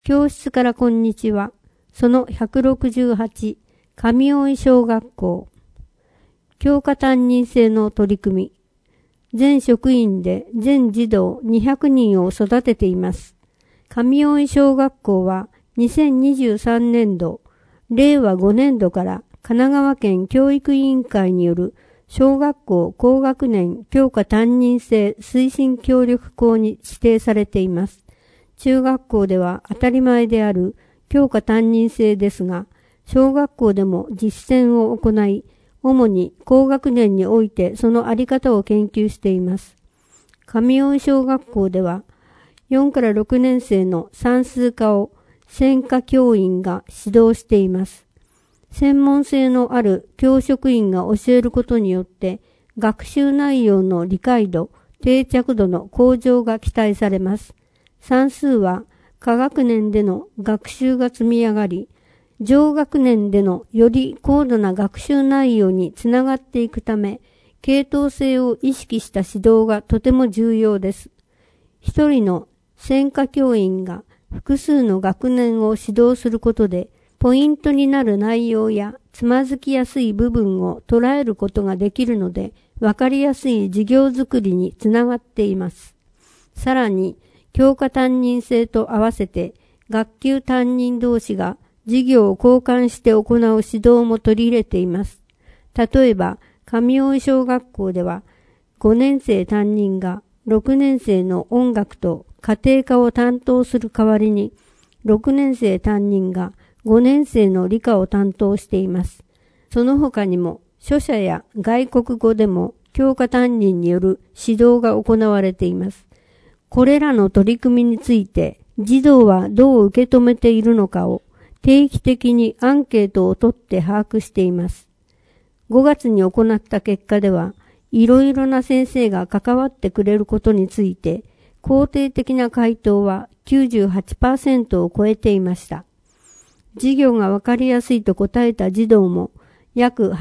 教室からこんにちは。その168、上大井小学校。教科担任制の取り組み。全職員で全児童200人を育てています。上大井小学校は2023年度、令和5年度から神奈川県教育委員会による小学校高学年教科担任制推進協力校に指定されています。中学校では当たり前である教科担任制ですが、小学校でも実践を行い、主に高学年においてそのあり方を研究しています。上大井小学校では、4から6年生の算数科を専科教員が指導しています。専門性のある教職員が教えることによって、学習内容の理解度、定着度の向上が期待されます。算数は下学年での学習が積み上がり、上学年でのより高度な学習内容につながっていくため、系統性を意識した指導がとても重要です。一人の専科教員が複数の学年を指導することで、ポイントになる内容やつまずきやすい部分を捉えることができるので、わかりやすい授業づくりにつながっています。さらに、教科担任制と合わせて、学級担任同士が授業を交換して行う指導も取り入れています。例えば、上大井小学校では、5年生担任が6年生の音楽と家庭科を担当する代わりに、6年生担任が5年生の理科を担当しています。その他にも、書写や外国語でも教科担任による指導が行われています。これらの取り組みについて、児童はどう受け止めているのかを定期的にアンケートを取って把握しています。5月に行った結果では、いろいろな先生が関わってくれることについて、肯定的な回答は 98% を超えていました。授業がわかりやすいと答えた児童も約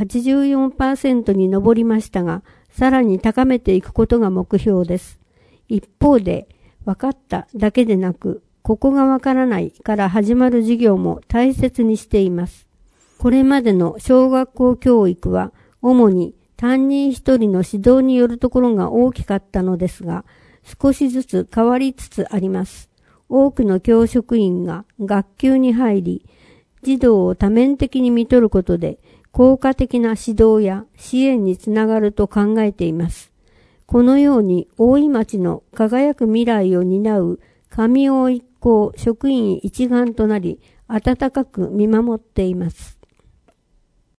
84% に上りましたが、さらに高めていくことが目標です。一方で、分かっただけでなく、ここがわからないから始まる授業も大切にしています。これまでの小学校教育は、主に担任一人の指導によるところが大きかったのですが、少しずつ変わりつつあります。多くの教職員が学級に入り、児童を多面的に見取ることで、効果的な指導や支援につながると考えています。このように大井町の輝く未来を担う上大井校職員一丸となり、温かく見守っています。